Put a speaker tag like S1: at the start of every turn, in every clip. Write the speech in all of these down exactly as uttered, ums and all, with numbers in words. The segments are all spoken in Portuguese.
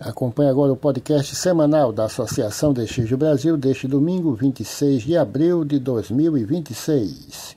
S1: Acompanhe agora o podcast semanal da Associação Destige Brasil deste domingo, vinte e seis de abril de dois mil e vinte e seis.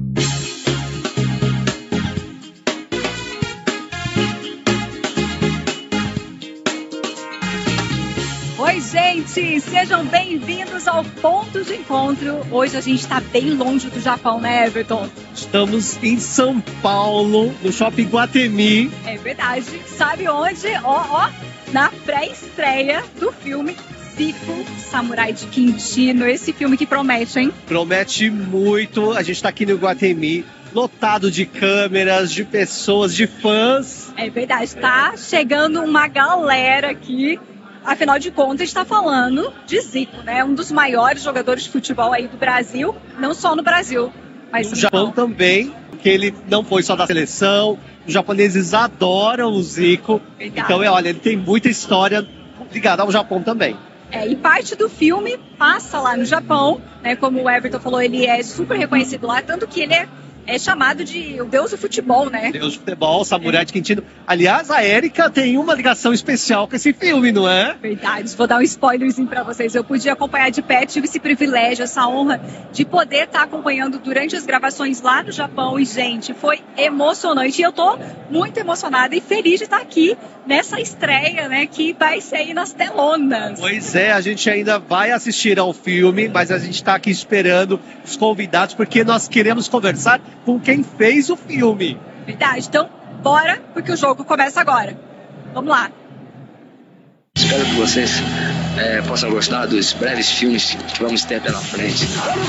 S2: Oi, gente! Sejam bem-vindos ao Ponto de Encontro. Hoje a gente está bem longe do Japão, né, Everton?
S3: Estamos em São Paulo, no Shopping Iguatemi.
S2: É verdade. Sabe onde? Ó, ó, na pré-estreia do filme Zico, Samurai de Quintino. Esse filme que promete, hein?
S3: Promete muito. A gente está aqui no Iguatemi, lotado de câmeras, de pessoas, de fãs.
S2: É verdade. Tá chegando uma galera aqui. Afinal de contas, está falando de Zico, né? Um dos maiores jogadores de futebol aí do Brasil, não só no Brasil, mas
S3: no Japão
S2: não.
S3: também, porque ele não foi só da seleção. Os japoneses adoram o Zico. Verdade. Então, olha, ele tem muita história ligada ao Japão também.
S2: É, e parte do filme passa lá no Japão, né? Como o Everton falou, ele é super reconhecido lá, tanto que ele é É chamado de o deus do futebol, né?
S3: Deus do futebol, Samurai é. de Quintino. Aliás, a Érica tem uma ligação especial com esse filme, não é?
S2: Verdade. Vou dar um spoilerzinho pra vocês. Eu podia acompanhar de perto, tive esse privilégio, essa honra de poder estar acompanhando durante as gravações lá no Japão. E, gente, foi emocionante. E eu tô muito emocionada e feliz de estar aqui nessa estreia, né? Que vai ser aí nas telonas.
S3: Pois é, a gente ainda vai assistir ao filme, mas a gente tá aqui esperando os convidados, porque nós queremos conversar com quem fez o filme.
S2: Verdade, então bora, porque o jogo começa agora. Vamos lá.
S4: Espero que vocês é, possam gostar dos breves filmes que vamos ter pela frente.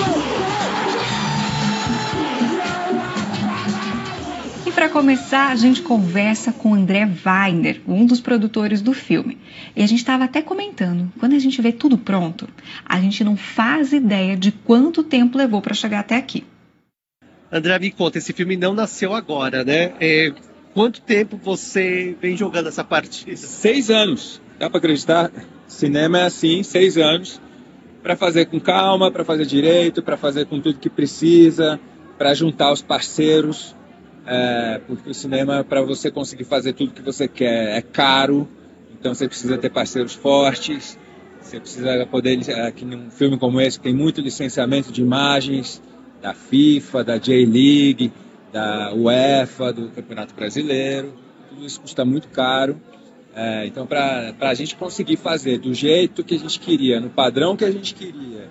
S5: E para começar, a gente conversa com André Weiner, um dos produtores do filme. E a gente estava até comentando, quando a gente vê tudo pronto, a gente não faz ideia de quanto tempo levou para chegar até aqui.
S3: André, me conta, esse filme não nasceu agora, né? É, quanto tempo você vem jogando essa partida?
S6: Seis anos. Dá para acreditar? Cinema é assim, seis anos. Para fazer com calma, para fazer direito, para fazer com tudo que precisa, para juntar os parceiros. É, porque o cinema, para você conseguir fazer tudo que você quer, é caro. Então você precisa ter parceiros fortes. Você precisa poder, aqui num filme como esse, que tem muito licenciamento de imagens, da FIFA, da J-League, da UEFA, do Campeonato Brasileiro. Tudo isso custa muito caro. É, então, para a gente conseguir fazer do jeito que a gente queria, no padrão que a gente queria,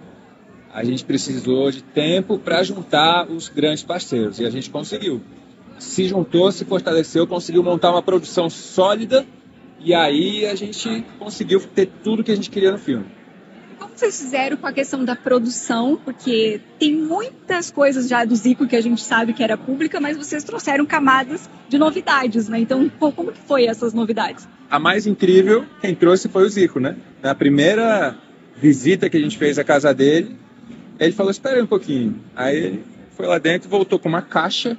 S6: a gente precisou de tempo para juntar os grandes parceiros. E a gente conseguiu. Se juntou, se fortaleceu, conseguiu montar uma produção sólida e aí a gente conseguiu ter tudo que a gente queria no filme.
S2: Como vocês fizeram com a questão da produção? Porque tem muitas coisas já do Zico que a gente sabe que era pública, mas vocês trouxeram camadas de novidades, né? Então, pô, como que foi essas novidades?
S6: A mais incrível, quem trouxe foi o Zico, né? Na primeira visita que a gente fez à casa dele, ele falou, espera aí um pouquinho. Aí ele foi lá dentro e voltou com uma caixa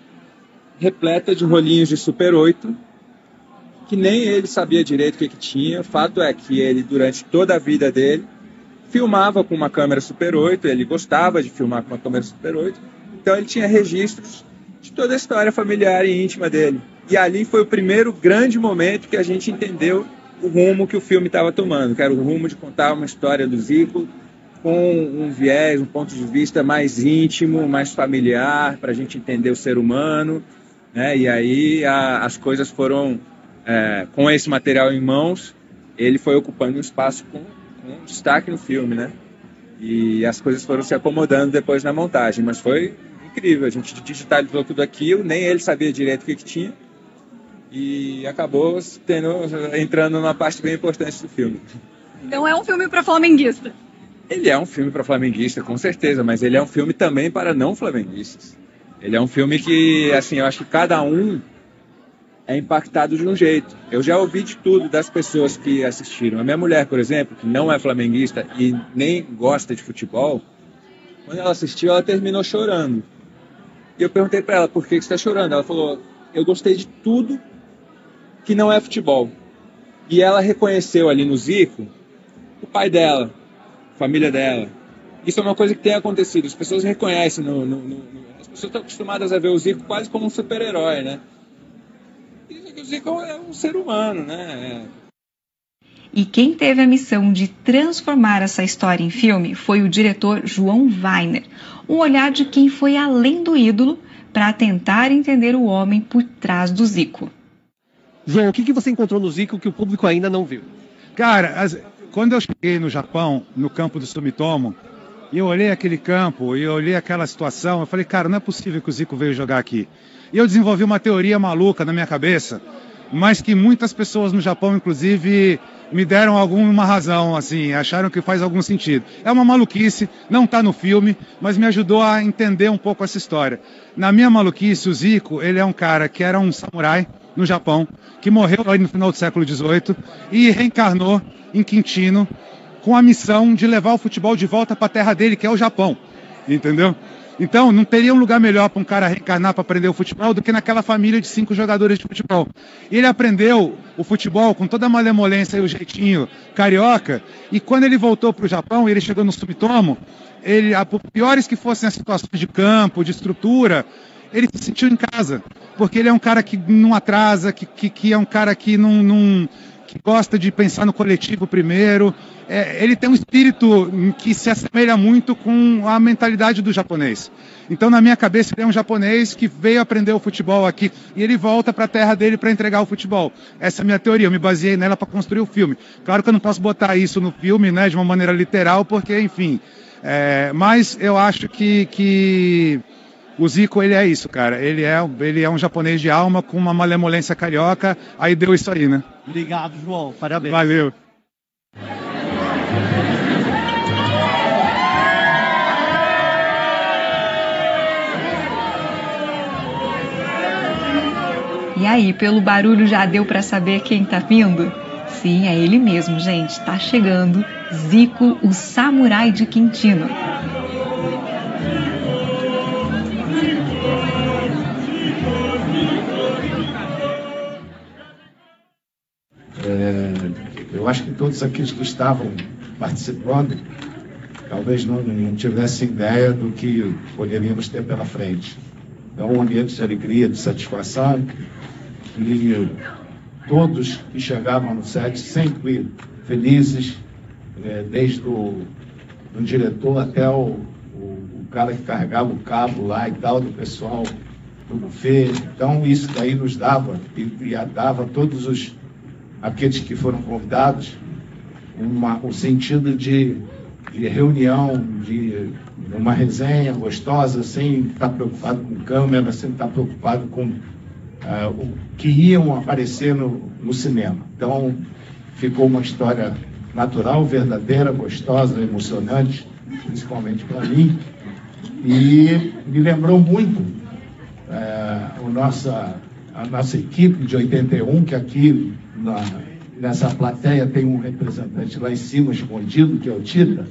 S6: repleta de rolinhos de Super oito, que nem ele sabia direito o que, que tinha. O fato é que ele, durante toda a vida dele, filmava com uma câmera Super oito, ele gostava de filmar com uma câmera Super oito, então ele tinha registros de toda a história familiar e íntima dele. E ali foi o primeiro grande momento que a gente entendeu o rumo que o filme estava tomando, que era o rumo de contar uma história do Zico com um viés, um ponto de vista mais íntimo, mais familiar, para a gente entender o ser humano, né? E aí a, as coisas foram, é, com esse material em mãos, ele foi ocupando um espaço com um destaque no filme, né? E as coisas foram se acomodando depois na montagem, mas foi incrível. A gente digitalizou tudo aquilo, nem ele sabia direito o que, que tinha, e acabou tendo, entrando numa parte bem importante do filme.
S2: Então é um filme para flamenguista.
S6: Ele é um filme para flamenguista, com certeza, mas ele é um filme também para não flamenguistas. Ele é um filme que, assim, eu acho que cada um é impactado de um jeito. Eu já ouvi de tudo das pessoas que assistiram. A minha mulher, por exemplo, que não é flamenguista e nem gosta de futebol, quando ela assistiu, ela terminou chorando. E eu perguntei para ela, por que você está chorando? Ela falou, eu gostei de tudo que não é futebol. E ela reconheceu ali no Zico o pai dela, a família dela. Isso é uma coisa que tem acontecido. As pessoas reconhecem, no, no, no, as pessoas estão acostumadas a ver o Zico quase como um super-herói, né? O Zico é um ser humano, né?
S5: E quem teve a missão de transformar essa história em filme foi o diretor João Weiner, um olhar de quem foi além do ídolo para tentar entender o homem por trás do Zico.
S3: João, o que, que você encontrou no Zico que o público ainda não viu?
S6: Cara, as, quando eu cheguei no Japão, no campo do Sumitomo, e eu olhei aquele campo, e eu olhei aquela situação, eu falei, cara, não é possível que o Zico veio jogar aqui. E eu desenvolvi uma teoria maluca na minha cabeça, mas que muitas pessoas no Japão, inclusive, me deram alguma razão, assim, acharam que faz algum sentido. É uma maluquice, não está no filme, mas me ajudou a entender um pouco essa história. Na minha maluquice, o Zico, ele é um cara que era um samurai no Japão, que morreu aí no final do século dezoito e reencarnou em Quintino com a missão de levar o futebol de volta para a terra dele, que é o Japão, entendeu? Então, não teria um lugar melhor para um cara reencarnar para aprender o futebol do que naquela família de cinco jogadores de futebol. E ele aprendeu o futebol com toda a malemolência e o jeitinho carioca, e quando ele voltou para o Japão, ele chegou no Sumitomo, ele, por piores que fossem as situações de campo, de estrutura, ele se sentiu em casa, porque ele é um cara que não atrasa, que, que, que é um cara que não... não que gosta de pensar no coletivo primeiro. É, ele tem um espírito que se assemelha muito com a mentalidade do japonês. Então, na minha cabeça, ele é um japonês que veio aprender o futebol aqui e ele volta para a terra dele para entregar o futebol. Essa é a minha teoria, eu me baseei nela para construir o filme. Claro que eu não posso botar isso no filme, né, de uma maneira literal, porque, enfim... É, mas eu acho que... que... O Zico, ele é isso, cara. Ele é, ele é um japonês de alma com uma malemolência carioca. Aí deu isso aí, né?
S3: Obrigado, João. Parabéns.
S6: Valeu.
S5: E aí, pelo barulho já deu para saber quem tá vindo? Sim, é ele mesmo, gente. Tá chegando Zico, o samurai de Quintino.
S7: É, eu acho que todos aqueles que estavam participando talvez não, não tivessem ideia do que poderíamos ter pela frente. Então, um ambiente de alegria, de satisfação, e todos que chegavam no set sempre felizes, é, desde o do diretor até o, o, o cara que carregava o cabo lá e tal, do pessoal do buffet. Então, isso daí nos dava, e, e dava a todos os aqueles que foram convidados, uma, um sentido de, de reunião, de uma resenha gostosa, sem estar preocupado com câmera, sem estar preocupado com uh, o que iam aparecer no, no cinema. Então, ficou uma história natural, verdadeira, gostosa, emocionante, principalmente para mim, e me lembrou muito uh, o nossa, a nossa equipe de oitenta e um, que aqui Na, nessa plateia tem um representante lá em cima, escondido, que é o Tita.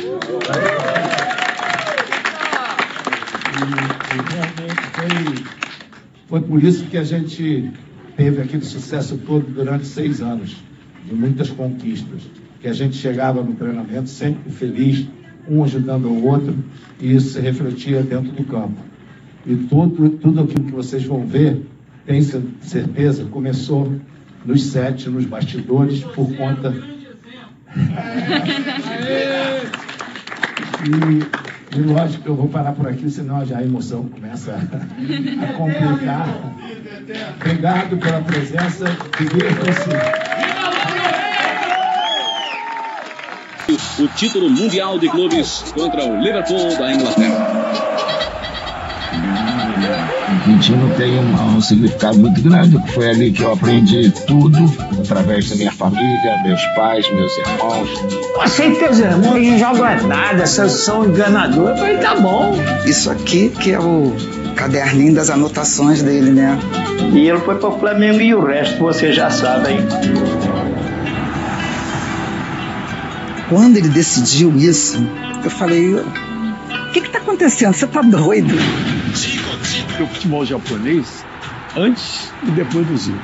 S7: E, e realmente foi, foi por isso que a gente teve aquele sucesso todo durante seis anos, de muitas conquistas, que a gente chegava no treinamento sempre feliz, um ajudando o outro, e isso se refletia dentro do campo. E tudo, tudo aquilo que vocês vão ver, tenho certeza, começou nos sets, nos bastidores, por conta... e, e lógico que eu vou parar por aqui, senão já a emoção começa a, a complicar. Obrigado pela presença.
S8: O título mundial de clubes contra o Liverpool da Inglaterra.
S9: Quintino tem um, um significado muito grande, que foi ali que eu aprendi tudo, através da minha família, meus pais, meus irmãos.
S10: Eu achei que os irmãos não jogam nada, são enganadores, eu falei, tá bom.
S11: Isso aqui que é o caderninho das anotações dele, né?
S10: E ele foi para o Flamengo e o resto vocês já sabem.
S11: Quando ele decidiu isso, eu falei, o que que tá acontecendo? Você tá doido?
S12: O futebol japonês antes e depois do Zico.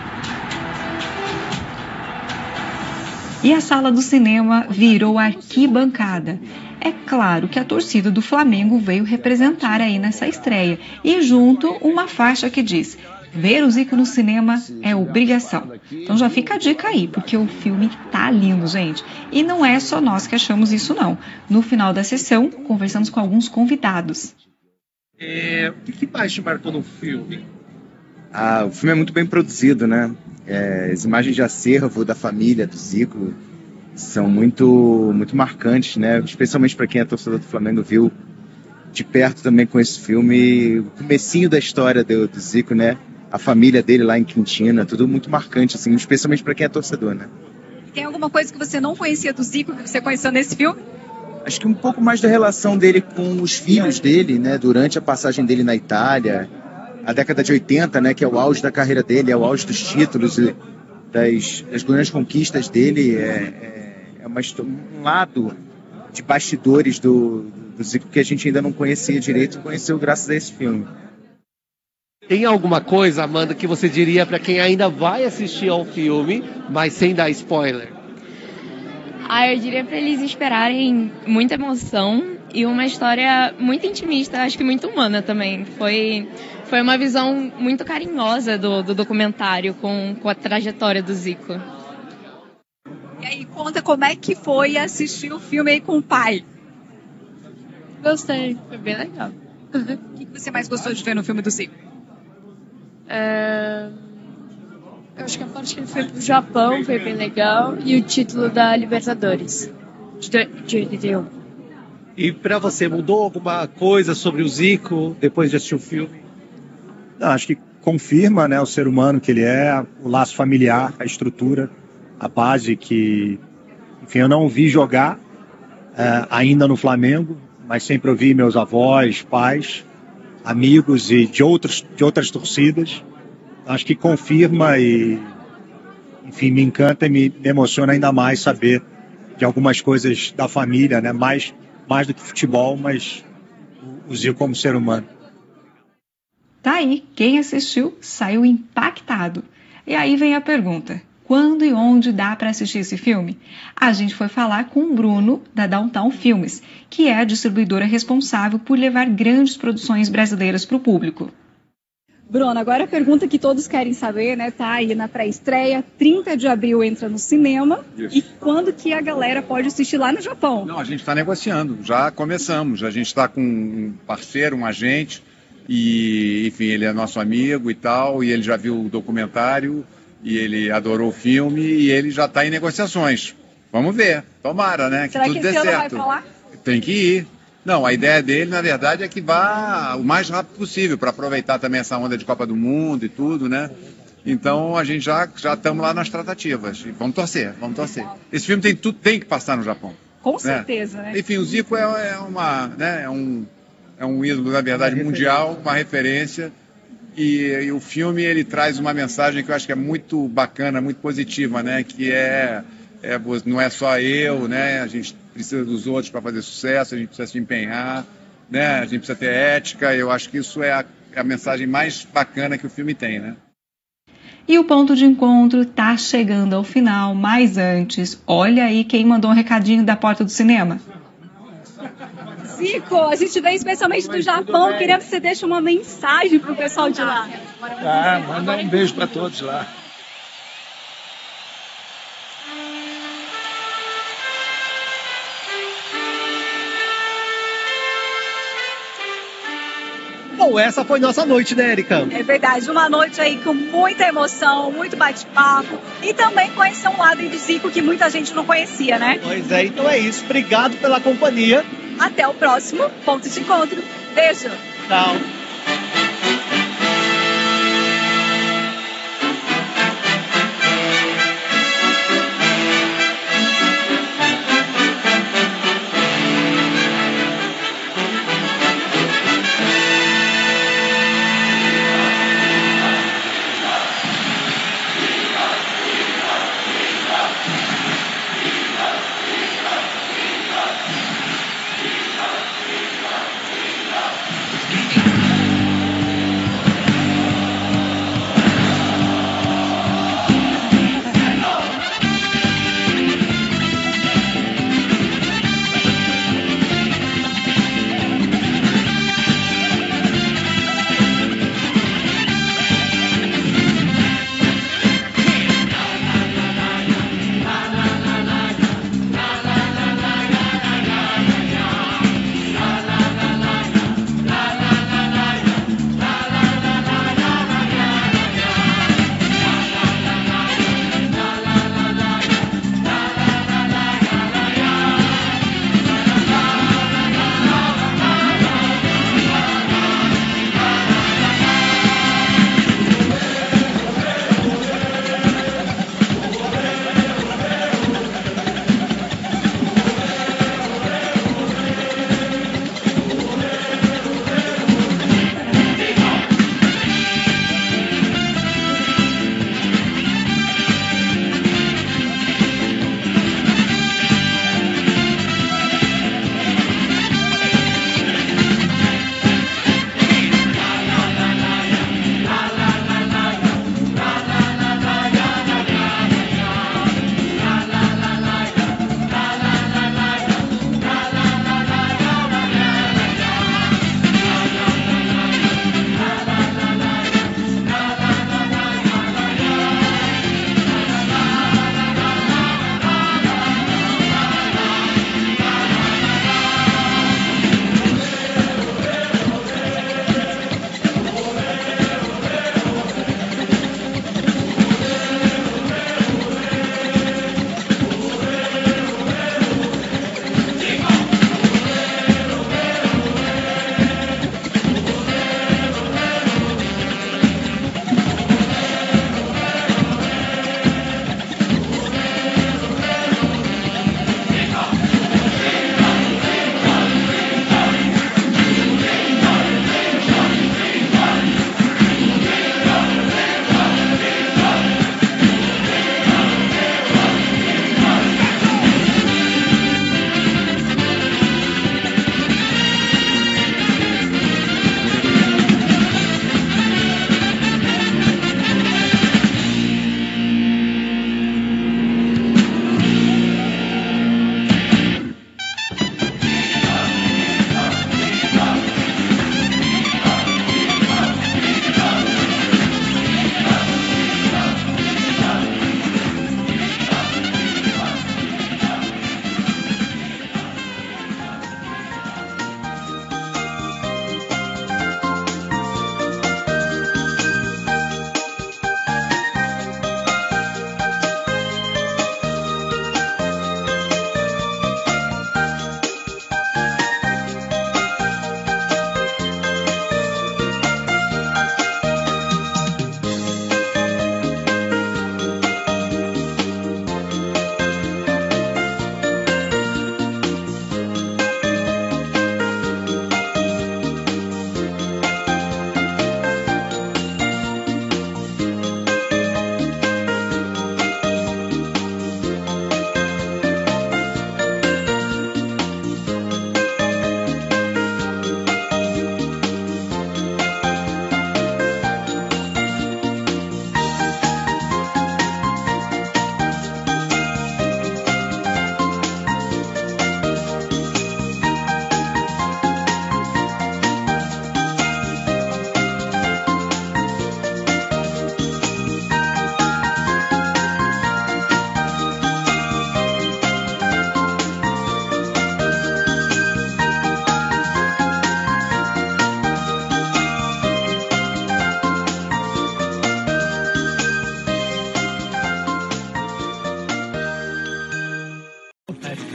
S5: E a sala do cinema virou arquibancada. É claro que a torcida do Flamengo veio representar aí nessa estreia. E junto uma faixa que diz: ver o Zico no cinema é obrigação. Então já fica a dica aí, porque o filme tá lindo, gente. E não é só nós que achamos isso, não. No final da sessão, conversamos com alguns convidados.
S3: É, o que mais te marcou no filme?
S13: Ah, o filme é muito bem produzido, né? É, as imagens de acervo da família, do Zico, são muito, muito marcantes, né? Especialmente para quem é torcedor do Flamengo, viu de perto também com esse filme o comecinho da história do, do Zico, né? A família dele lá em Quintina, tudo muito marcante, assim, especialmente para quem é torcedor, né?
S2: Tem alguma coisa que você não conhecia do Zico que você conheceu nesse filme?
S13: Acho que um pouco mais da relação dele com os filhos dele, né? Durante a passagem dele na Itália, a década de oitenta, né? Que é o auge da carreira dele, é o auge dos títulos, das, das grandes conquistas dele, é, é uma, um lado de bastidores do, do Zico que a gente ainda não conhecia direito, conheceu graças a esse filme.
S3: Tem alguma coisa, Amanda, que você diria para quem ainda vai assistir ao filme, mas sem dar spoiler?
S14: Ah, eu diria para eles esperarem muita emoção e uma história muito intimista, acho que muito humana também. Foi, foi uma visão muito carinhosa do, do documentário com, com a trajetória do Zico.
S2: E aí, conta como é que foi assistir o filme aí com o pai.
S14: Gostei, foi bem legal.
S2: O que você mais gostou de ver no filme do Zico?
S14: É... Eu acho que a parte que ele foi pro Japão foi bem legal e o título da Libertadores de oitenta e um.
S3: E pra você, mudou alguma coisa sobre o Zico depois de assistir o filme?
S15: Não, acho que confirma, né, o ser humano que ele é, o laço familiar, a estrutura, a base que, enfim, eu não vi jogar é, ainda no Flamengo, mas sempre ouvi meus avós, pais, amigos e de, outros, de outras torcidas. Acho que confirma e, enfim, me encanta e me, me emociona ainda mais saber de algumas coisas da família, né? Mais, mais do que futebol, mas o, o Zico como ser humano.
S5: Tá aí, quem assistiu saiu impactado. E aí vem a pergunta, quando e onde dá para assistir esse filme? A gente foi falar com o Bruno, da Downtown Filmes, que é a distribuidora responsável por levar grandes produções brasileiras para o público.
S2: Bruno, agora a pergunta que todos querem saber, né? Tá aí na pré-estreia, trinta de abril entra no cinema. Isso. E quando que a galera pode assistir lá no Japão?
S16: Não, a gente está negociando, já começamos. A gente está com um parceiro, um agente, e, enfim, ele é nosso amigo e tal, e ele já viu o documentário, e ele adorou o filme, e ele já está em negociações. Vamos ver, tomara, né? Que
S2: Será
S16: tudo
S2: que
S16: dê
S2: esse ano
S16: certo.
S2: vai falar?
S16: Tem que ir. Não, a ideia dele, na verdade, é que vá o mais rápido possível, para aproveitar também essa onda de Copa do Mundo e tudo, né? Então, a gente já já estamos lá nas tratativas. E vamos torcer, vamos torcer. Esse filme tem, tudo tem que passar no Japão.
S2: Com
S16: né?
S2: certeza, né?
S16: Enfim, o Zico é, é, uma, né, é, um, é um ídolo, na verdade, mundial, uma referência. E, e o filme, ele traz uma mensagem que eu acho que é muito bacana, muito positiva, né? Que é, é não é só eu, né? A gente precisa dos outros para fazer sucesso, a gente precisa se empenhar, né? A gente precisa ter ética. Eu acho que isso é a, é a mensagem mais bacana que o filme tem, né?
S5: E o ponto de encontro está chegando ao final, mas antes, olha aí quem mandou um recadinho da porta do cinema.
S2: Zico, a gente veio especialmente do Japão, querendo que você deixe uma mensagem para o pessoal de lá.
S12: Ah, manda um beijo para todos lá.
S3: Bom, essa foi nossa noite, né, Erika?
S2: É verdade, uma noite aí com muita emoção, muito bate-papo e também conhecer um lado do Zico que muita gente não conhecia, né?
S3: Pois é, então é isso. Obrigado pela companhia.
S2: Até o próximo ponto de encontro. Beijo.
S3: Tchau.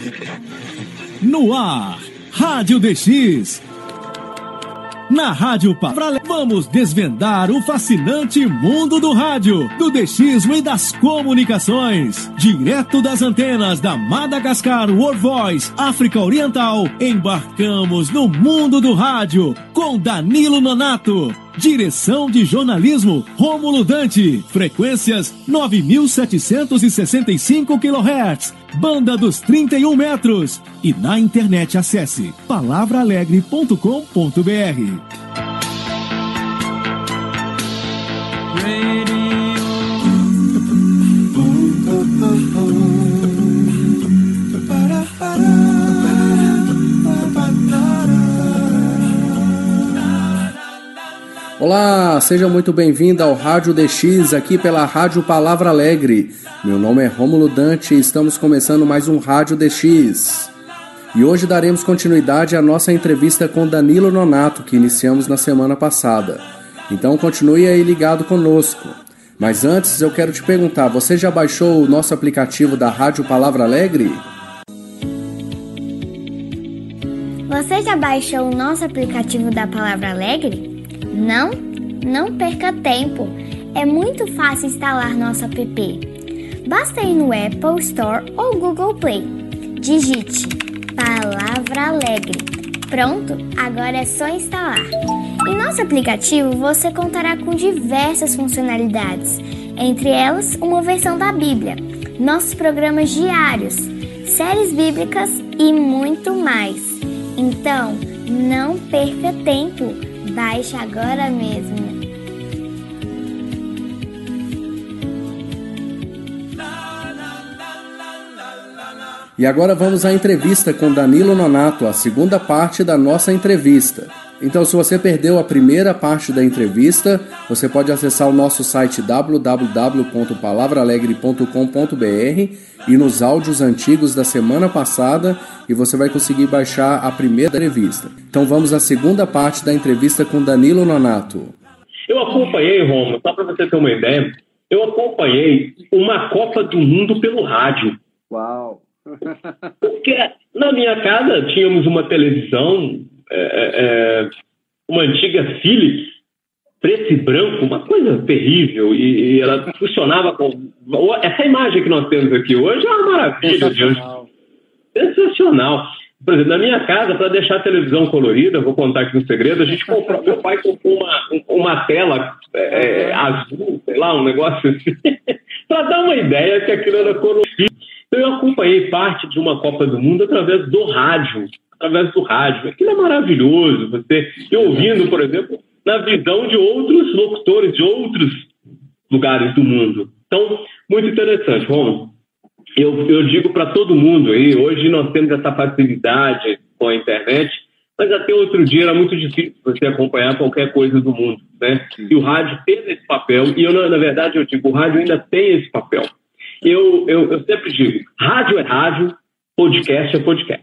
S17: No ar, Rádio D X. Na Rádio Palavra, vamos desvendar o fascinante mundo do rádio, do dechismo e das comunicações. Direto das antenas da Madagascar World Voice, África Oriental, embarcamos no mundo do rádio com Danilo Nonato. Direção de jornalismo, Rômulo Dante. Frequências nove mil setecentos e sessenta e cinco quilohertz. Banda dos trinta e um metros. E na internet acesse palavra alegre ponto com ponto b r.
S18: Olá, seja muito bem-vindo ao Rádio D X, aqui pela Rádio Palavra Alegre. Meu nome é Rômulo Dante e estamos começando mais um Rádio D X. E hoje daremos continuidade à nossa entrevista com Danilo Nonato, que iniciamos na semana passada. Então continue aí ligado conosco. Mas antes eu quero te perguntar, você já baixou o nosso aplicativo da Rádio Palavra Alegre?
S19: Você já baixou o nosso aplicativo da Palavra Alegre? Não? Não perca tempo. É muito fácil instalar nosso app. Basta ir no Apple Store ou Google Play. Digite Palavra Alegre. Pronto, agora é só instalar. Em nosso aplicativo você contará com diversas funcionalidades, entre elas uma versão da Bíblia, nossos programas diários, séries bíblicas e muito mais. Então, não perca tempo. Baixe agora mesmo.
S18: E agora vamos à entrevista com Danilo Nonato, a segunda parte da nossa entrevista. Então, se você perdeu a primeira parte da entrevista, você pode acessar o nosso site w w w ponto palavra alegre ponto com ponto b r e nos áudios antigos da semana passada e você vai conseguir baixar a primeira entrevista. Então vamos à segunda parte da entrevista com Danilo Nonato.
S20: Eu acompanhei, Romulo, só para você ter uma ideia, eu acompanhei uma Copa do Mundo pelo rádio.
S18: Uau!
S20: Porque na minha casa tínhamos uma televisão, é, é, uma antiga Philips, preto e branco, uma coisa terrível, e, e ela funcionava com... Essa imagem que nós temos aqui hoje é uma maravilha. Sensacional. Sensacional. Por exemplo, na minha casa, para deixar a televisão colorida, vou contar aqui um segredo, a gente comprou, meu pai comprou uma, uma tela é, azul, sei lá, um negócio assim, para dar uma ideia que aquilo era colorido. Então eu acompanhei parte de uma Copa do Mundo através do rádio, através do rádio. Aquilo é maravilhoso, você e ouvindo, por exemplo, na visão de outros locutores de outros lugares do mundo. Então, muito interessante, Romulo. Eu, eu digo para todo mundo aí, hoje nós temos essa facilidade com a internet, mas até outro dia era muito difícil você acompanhar qualquer coisa do mundo, né? E o rádio teve esse papel, e eu, na verdade, eu digo, o rádio ainda tem esse papel. Eu, eu, eu sempre digo, rádio é rádio, podcast é podcast.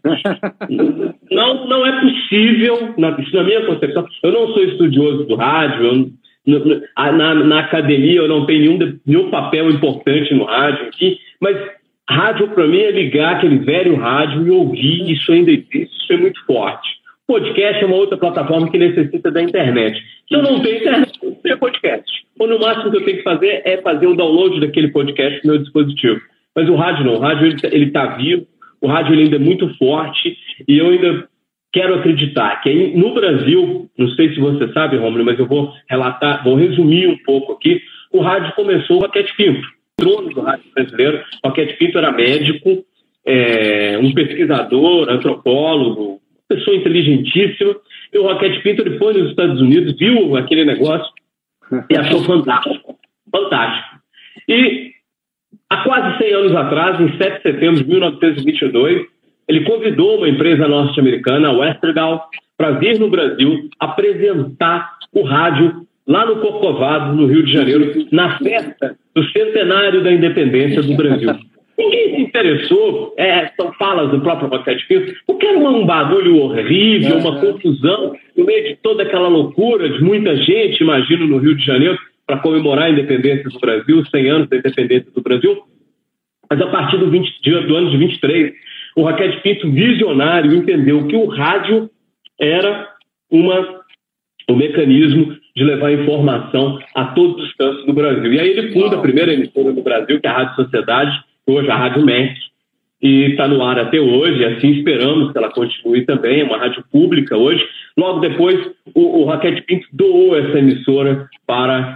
S20: Não, não é possível, na, na minha concepção, eu não sou estudioso do rádio, eu, na, na academia eu não tenho nenhum, nenhum papel importante no rádio aqui, mas rádio para mim é ligar aquele velho rádio e ouvir, isso ainda existe, isso é muito forte. Podcast é uma outra plataforma que necessita da internet. Se eu não tenho internet, eu não tenho podcast. Ou no máximo que eu tenho que fazer é fazer um download daquele podcast no meu dispositivo. Mas o rádio não, o rádio ele está vivo, o rádio ele ainda é muito forte e eu ainda quero acreditar que no Brasil, não sei se você sabe, Rômulo, mas eu vou relatar, vou resumir um pouco aqui, o rádio começou o Roquete Pinto, o dono do rádio brasileiro. O Roquete Pinto era médico, é, um pesquisador, antropólogo, pessoa inteligentíssima, e o Roquete Pinto ele foi nos Estados Unidos, viu aquele negócio e achou fantástico, fantástico. E há quase cem anos atrás, em sete de setembro de mil novecentos e vinte e dois, ele convidou uma empresa norte-americana, a Westergal, para vir no Brasil apresentar o rádio lá no Corcovado, no Rio de Janeiro, na festa do centenário da independência do Brasil. Ninguém se interessou, é, são falas do próprio Roquete Pinto, porque era um barulho horrível, uma confusão, no meio de toda aquela loucura de muita gente, imagino, no Rio de Janeiro, para comemorar a independência do Brasil, cem anos da independência do Brasil. Mas a partir do, vinte, do ano de vinte e três, o Roquete Pinto, visionário, entendeu que o rádio era uma, um mecanismo de levar informação a todos os cantos do Brasil. E aí ele funda a primeira emissora do Brasil, que é a Rádio Sociedade, hoje a Rádio M E C, e está no ar até hoje, e assim esperamos que ela continue também, é uma rádio pública hoje. Logo depois, o, o Roquete Pinto doou essa emissora para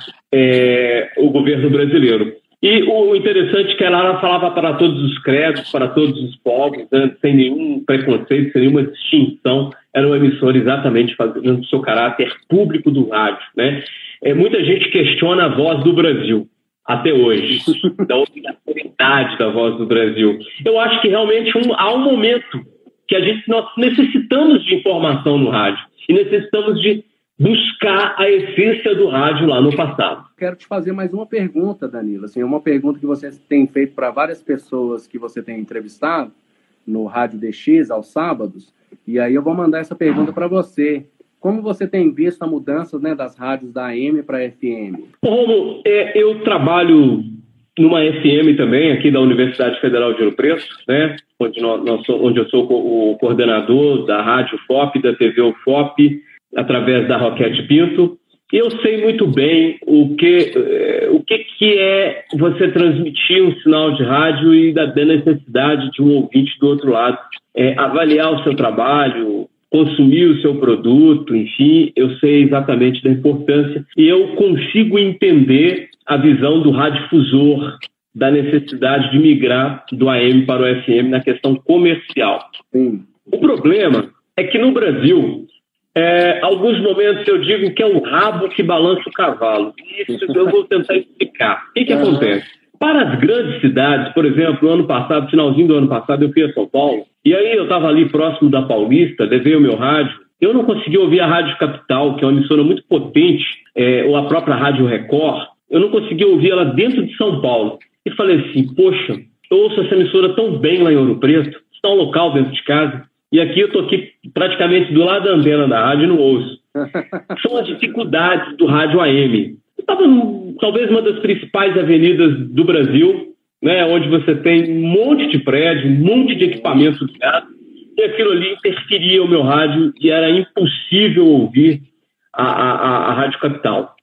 S20: é, o governo brasileiro. E o interessante é que ela falava para todos os credos, para todos os povos, né, sem nenhum preconceito, sem nenhuma distinção. Era uma emissora exatamente fazendo o seu caráter público do rádio, né? É, muita gente questiona a Voz do Brasil até hoje, da obrigatoriedade da Voz do Brasil. Eu acho que realmente um, há um momento que a gente, nós necessitamos de informação no rádio e necessitamos de buscar a essência do rádio lá no passado.
S18: Quero te fazer mais uma pergunta, Danilo. Assim, uma pergunta que você tem feito para várias pessoas que você tem entrevistado no Rádio D X aos sábados, e aí eu vou mandar essa pergunta para você. Como você tem visto a mudança, né, das rádios da A M para a F M?
S20: Romulo, é, eu trabalho numa F M também, aqui da Universidade Federal de Ouro Preto, né, onde, nós, nós, onde eu sou o coordenador da Rádio F O P, da T V U F O P, através da Roquete Pinto. Eu sei muito bem o que, o que, que é você transmitir um sinal de rádio e da necessidade de um ouvinte do outro lado. É, avaliar o seu trabalho, consumir o seu produto, enfim, eu sei exatamente da importância e eu consigo entender a visão do radiodifusor, da necessidade de migrar do A M para o F M na questão comercial. Sim. O problema é que no Brasil, é, alguns momentos eu digo que é o rabo que balança o cavalo. Isso eu vou tentar explicar. O que, que acontece? Para as grandes cidades, por exemplo, no ano passado, finalzinho do ano passado, eu fui a São Paulo, e aí eu estava ali próximo da Paulista, levei o meu rádio, eu não consegui ouvir a Rádio Capital, que é uma emissora muito potente, é, ou a própria Rádio Record, eu não consegui ouvir ela dentro de São Paulo. E falei assim, poxa, eu ouço essa emissora tão bem lá em Ouro Preto, está um local dentro de casa, e aqui eu estou aqui praticamente do lado da antena da rádio e não ouço. São as dificuldades do rádio A M. Eu estava talvez uma das principais avenidas do Brasil, né, onde você tem um monte de prédio, um monte de equipamento ligado, e aquilo ali interferia o meu rádio e era impossível ouvir a, a, a Rádio Capital,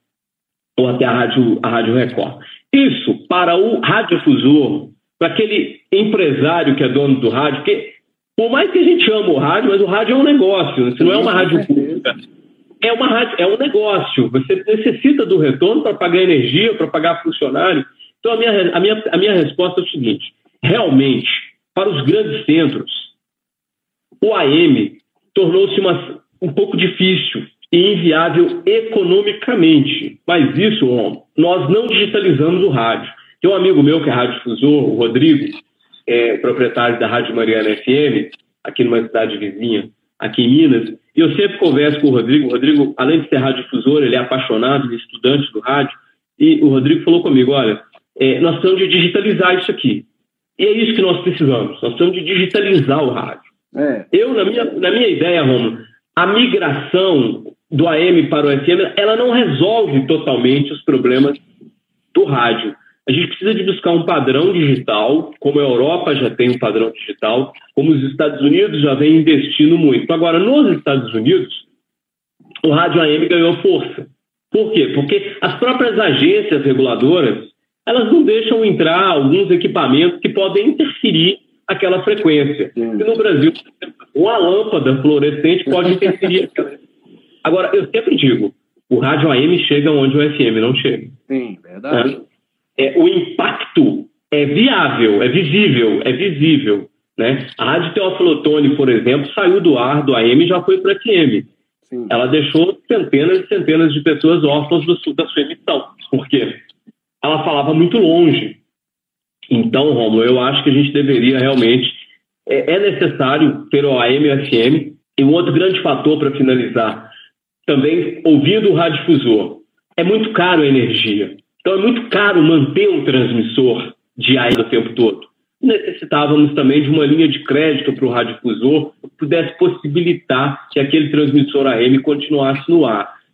S20: ou até a Rádio, a Rádio Record. Isso, para o radiodifusor, para aquele empresário que é dono do rádio, porque por mais que a gente ame o rádio, mas o rádio é um negócio, se não é uma rádio pública. É, uma rádio, é um negócio, você necessita do retorno para pagar energia, para pagar funcionário. Então a minha, a, minha, a minha resposta é o seguinte, realmente, para os grandes centros, o A M tornou-se uma, um pouco difícil e inviável economicamente. Mas isso, Rom, nós não digitalizamos o rádio. Tem um amigo meu que é radiodifusor, o Rodrigo, é, proprietário da Rádio Mariana F M, aqui numa cidade vizinha, aqui em Minas, e eu sempre converso com o Rodrigo. O Rodrigo, além de ser radiodifusor, ele é apaixonado, ele é estudante do rádio, e o Rodrigo falou comigo, olha, é, nós precisamos de digitalizar isso aqui. E é isso que nós precisamos, nós precisamos de digitalizar o rádio. É. Eu, na minha, na minha ideia, Romulo, a migração do A M para o F M, ela não resolve totalmente os problemas do rádio. A gente precisa de buscar um padrão digital, como a Europa já tem um padrão digital, como os Estados Unidos já vem investindo muito. Agora, nos Estados Unidos, o rádio A M ganhou força. Por quê? Porque as próprias agências reguladoras, elas não deixam entrar alguns equipamentos que podem interferir aquela frequência. E no Brasil, uma lâmpada fluorescente pode interferir. Agora, eu sempre digo, o rádio A M chega onde o F M não chega.
S18: Sim, verdade.
S20: É. É, o impacto é viável, é visível, é visível, né? A Rádio Teófilo Otoni, por exemplo, saiu do ar do A M e já foi para o F M. Sim. Ela deixou centenas e centenas de pessoas órfãs do, da sua emissão. Por quê? Ela falava muito longe. Então, Romulo, eu acho que a gente deveria realmente... É, é necessário ter o A M e o F M. E um outro grande fator para finalizar, também ouvindo o radiodifusor. É muito caro a energia. Então é muito caro manter um transmissor de A M o tempo todo. Necessitávamos também de uma linha de crédito para o radiodifusor que pudesse possibilitar que aquele transmissor A M continuasse no ar.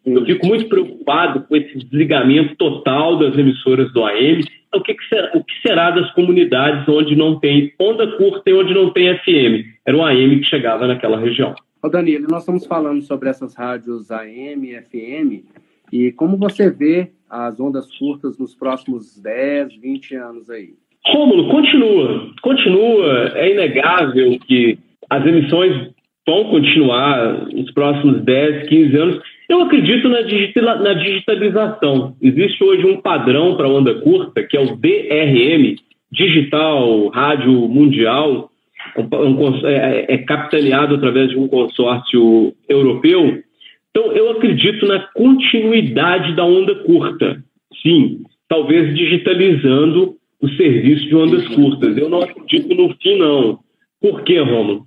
S20: Eu fico muito preocupado com esse desligamento total das emissoras do A M. O que, que será, o que será das comunidades onde não tem onda curta e onde não tem F M? Era o A M que chegava naquela região.
S18: Ô Danilo, nós estamos falando sobre essas rádios A M e F M, e como você vê as ondas curtas nos próximos dez, vinte anos aí?
S20: Rômulo, continua, continua, é inegável que as emissões vão continuar nos próximos dez, quinze anos. Eu acredito na, digitala, na digitalização. Existe hoje um padrão para onda curta, que é o D R M, Digital Rádio Mundial, um, é, é capitaneado através de um consórcio europeu. Então, eu acredito na continuidade da onda curta. Sim, talvez digitalizando o serviço de ondas curtas. Eu não acredito no fim, não. Por quê, Rômulo?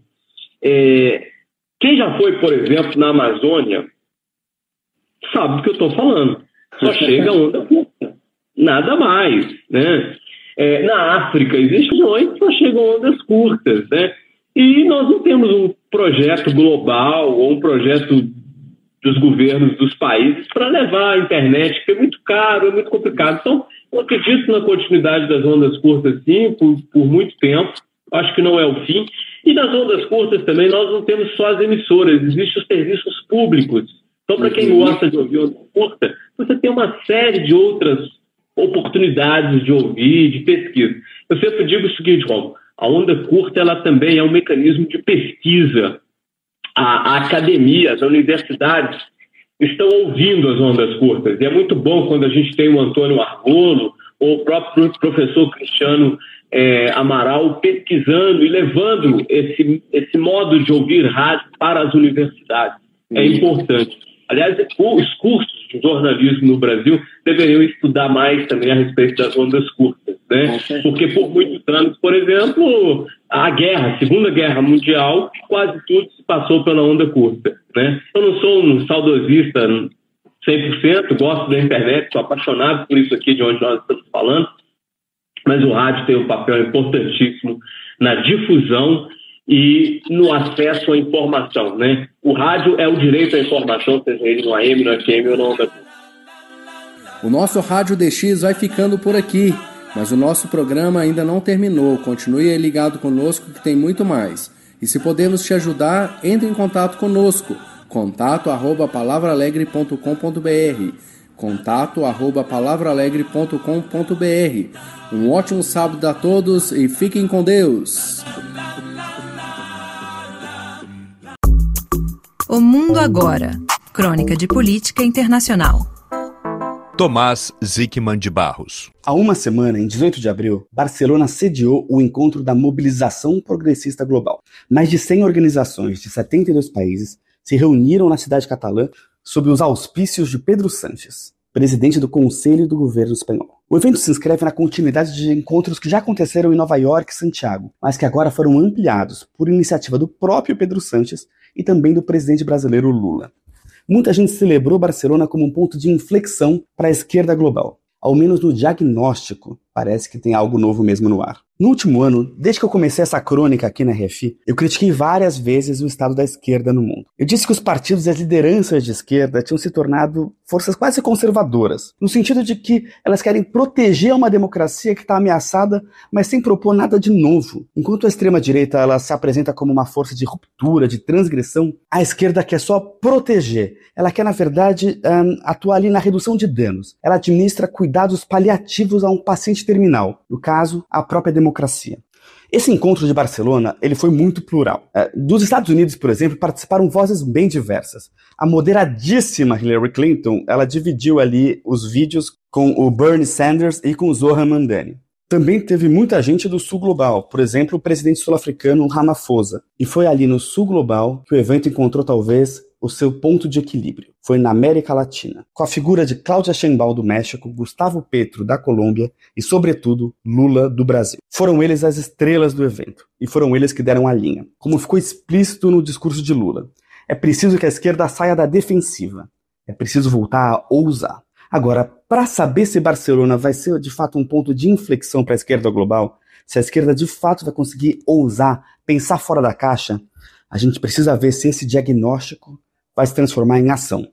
S20: É, quem já foi, por exemplo, na Amazônia, sabe do que eu estou falando. Só chega onda curta. Nada mais, né? É, na África, existem regiões que só chegam ondas curtas, né? E nós não temos um projeto global ou um projeto dos governos dos países para levar a internet, que é muito caro, é muito complicado. Então, eu acredito na continuidade das ondas curtas, sim, por, por muito tempo. Acho que não é o fim. E nas ondas curtas também, nós não temos só as emissoras, existem os serviços públicos. Então, para quem gosta de ouvir onda curta, você tem uma série de outras oportunidades de ouvir, de pesquisa. Eu sempre digo o seguinte, Romulo, a onda curta ela também é um mecanismo de pesquisa. A, a academia, as universidades estão ouvindo as ondas curtas. E é muito bom quando a gente tem o Antônio Argolo ou o próprio professor Cristiano é, Amaral pesquisando e levando esse, esse modo de ouvir rádio para as universidades. É importante. Aliás, os cursos de jornalismo no Brasil deveriam estudar mais também a respeito das ondas curtas, né? Porque por muitos anos, por exemplo, a guerra, a Segunda Guerra Mundial, quase tudo se passou pela onda curta, né? Eu não sou um saudosista cem por cento, gosto da internet, sou apaixonado por isso aqui de onde nós estamos falando, mas o rádio tem um papel importantíssimo na difusão e no acesso à informação, né? O rádio é o direito à informação, seja ele no A M, no F M ou na onda curta.
S18: O nosso Rádio D X vai ficando por aqui, mas o nosso programa ainda não terminou. Continue aí ligado conosco que tem muito mais. E se podemos te ajudar, entre em contato conosco. Contato arroba palavralegre ponto com ponto br. Contato arroba palavralegre ponto com ponto br. Um ótimo sábado a todos e fiquem com Deus.
S21: O Mundo Agora. Crônica de Política Internacional.
S22: Tomás Zickman de Barros.
S23: Há uma semana, em dezoito de abril, Barcelona sediou o encontro da Mobilização Progressista Global. Mais de cem organizações de setenta e dois países se reuniram na cidade catalã sob os auspícios de Pedro Sánchez, presidente do Conselho do Governo Espanhol. O evento se inscreve na continuidade de encontros que já aconteceram em Nova York e Santiago, mas que agora foram ampliados por iniciativa do próprio Pedro Sánchez e também do presidente brasileiro Lula. Muita gente celebrou Barcelona como um ponto de inflexão para a esquerda global. Ao menos no diagnóstico, parece que tem algo novo mesmo no ar. No último ano, desde que eu comecei essa crônica aqui na R F I, eu critiquei várias vezes o estado da esquerda no mundo. Eu disse que os partidos e as lideranças de esquerda tinham se tornado forças quase conservadoras, no sentido de que elas querem proteger uma democracia que está ameaçada, mas sem propor nada de novo. Enquanto a extrema-direita ela se apresenta como uma força de ruptura, de transgressão, a esquerda quer só proteger. Ela quer, na verdade, um, atuar ali na redução de danos. Ela administra cuidados paliativos a um paciente terminal, no caso, a própria democracia. democracia. Esse encontro de Barcelona ele foi muito plural. Dos Estados Unidos, por exemplo, participaram vozes bem diversas. A moderadíssima Hillary Clinton ela dividiu ali os vídeos com o Bernie Sanders e com o Zohran Mamdani. Também teve muita gente do Sul Global, por exemplo, o presidente sul-africano Ramaphosa. E foi ali no Sul Global que o evento encontrou talvez o seu ponto de equilíbrio. Foi na América Latina, com a figura de Cláudia Sheinbaum do México, Gustavo Petro da Colômbia e, sobretudo, Lula do Brasil. Foram eles as estrelas do evento, e foram eles que deram a linha. Como ficou explícito no discurso de Lula, é preciso que a esquerda saia da defensiva, é preciso voltar a ousar. Agora, para saber se Barcelona vai ser de fato um ponto de inflexão para a esquerda global, se a esquerda de fato vai conseguir ousar, pensar fora da caixa, a gente precisa ver se esse diagnóstico vai se transformar em ação.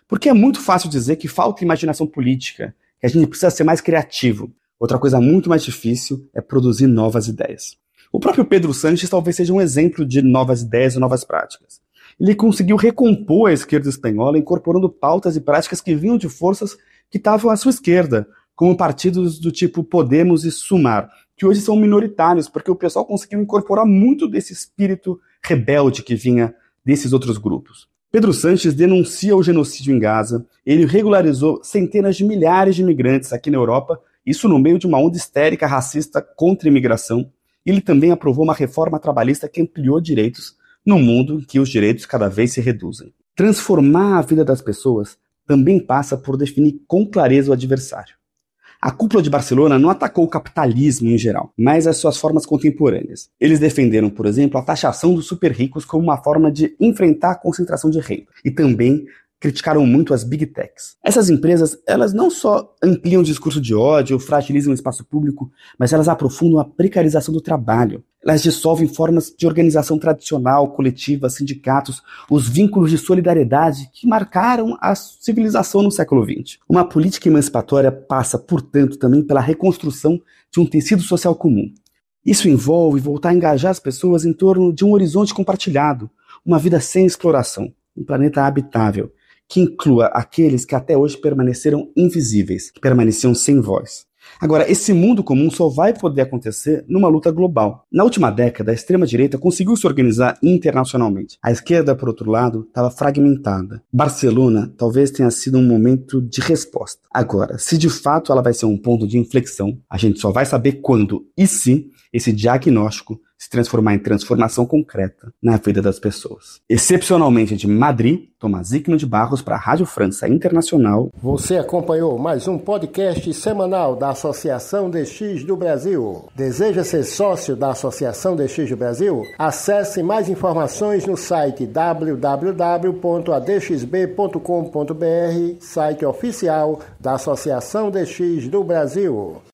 S23: Porque é muito fácil dizer que falta imaginação política, que a gente precisa ser mais criativo. Outra coisa muito mais difícil é produzir novas ideias. O próprio Pedro Sánchez talvez seja um exemplo de novas ideias e novas práticas. Ele conseguiu recompor a esquerda espanhola incorporando pautas e práticas que vinham de forças que estavam à sua esquerda, como partidos do tipo Podemos e Sumar, que hoje são minoritários, porque o pessoal conseguiu incorporar muito desse espírito rebelde que vinha desses outros grupos. Pedro Sánchez denuncia o genocídio em Gaza, ele regularizou centenas de milhares de imigrantes aqui na Europa, isso no meio de uma onda histérica racista contra a imigração. Ele também aprovou uma reforma trabalhista que ampliou direitos num mundo em que os direitos cada vez se reduzem. Transformar a vida das pessoas também passa por definir com clareza o adversário. A cúpula de Barcelona não atacou o capitalismo em geral, mas as suas formas contemporâneas. Eles defenderam, por exemplo, a taxação dos super ricos como uma forma de enfrentar a concentração de renda. E também criticaram muito as Big Techs. Essas empresas, elas não só ampliam o discurso de ódio, fragilizam o espaço público, mas elas aprofundam a precarização do trabalho. Elas dissolvem formas de organização tradicional, coletiva, sindicatos, os vínculos de solidariedade que marcaram a civilização no século vinte. Uma política emancipatória passa, portanto, também pela reconstrução de um tecido social comum. Isso envolve voltar a engajar as pessoas em torno de um horizonte compartilhado, uma vida sem exploração, um planeta habitável, que inclua aqueles que até hoje permaneceram invisíveis, que permaneciam sem voz. Agora, esse mundo comum só vai poder acontecer numa luta global. Na última década, a extrema-direita conseguiu se organizar internacionalmente. A esquerda, por outro lado, estava fragmentada. Barcelona talvez tenha sido um momento de resposta. Agora, se de fato ela vai ser um ponto de inflexão, a gente só vai saber quando e se esse diagnóstico se transformar em transformação concreta na vida das pessoas. Excepcionalmente de Madrid, Tomás Zikman de Barros para a Rádio França Internacional.
S1: Você acompanhou mais um podcast semanal da Associação D X do Brasil. Deseja ser sócio da Associação D X do Brasil? Acesse mais informações no site w w w ponto a d x b ponto com ponto b r, site oficial da Associação D X do Brasil.